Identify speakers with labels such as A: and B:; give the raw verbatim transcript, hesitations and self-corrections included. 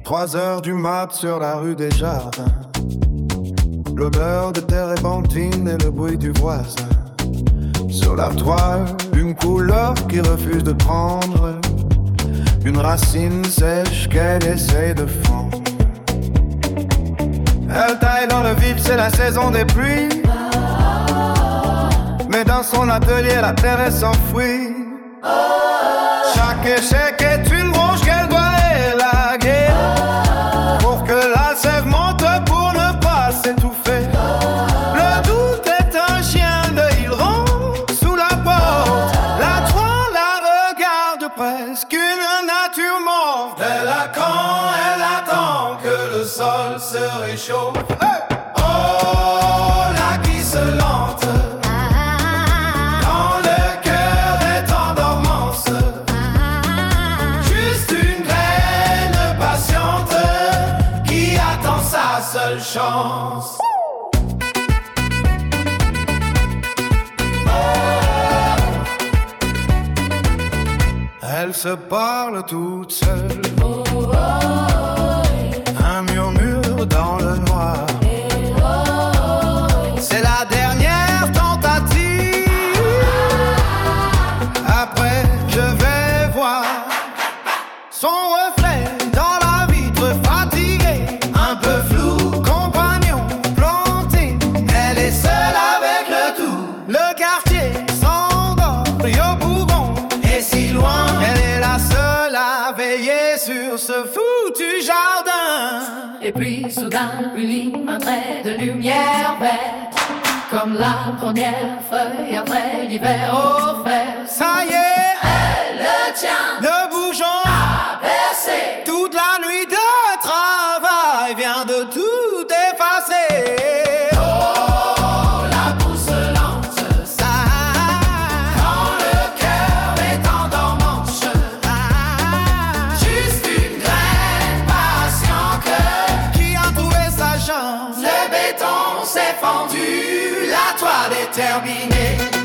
A: Trois heures du mat sur la rue des Jardins. L'odeur de térébenthine et le bruit du voisin. Sur la toile, une couleur qui refuse de prendre. Une racine sèche qu'elle essaye de fendre. Elle taille dans le vide, c'est la saison des pluies. Mais dans son atelier, la terre est sans fruit. Chaque échec est une branche qu'elle doit élaguer. Pour que la sève monte pour ne pas s'étouffer. Le doute est un chien de hydran sous la porte. La toile la regarde presque une nature morte. Elle a quand elle attend que le sol se réchauffe. Hey! Oh, la glisse lente. Quand le cœur est en dormance. Juste une graine patiente qui attend sa seule chance. Elle se parle toute seule. Un murmure dans le noir. C'est la dernière tentative. Après, je vais voir son reflet dans la vitre fatiguée. Un peu flou, compagnon planté. Elle est seule avec le tout. Le quartier s'endort, Rio Bourbon. Et si loin, elle est la seule à veiller sur ce foutu jardin.
B: Et puis soudain, une ligne, un trait de lumière verte. Comme la première feuille après l'hiver offert.
A: Ça y est,
B: Elle le tient,
A: le bougeon
B: a bercé.
A: toute la nuit de travail vient de tout effacer.
B: Oh, la pousse lente.
A: Ça,
B: Quand le cœur est en dormance.
A: ah,
B: Juste une graine patiente.
A: qui a trouvé sa chance?
B: Le béton s'est fendu, la toile est terminée.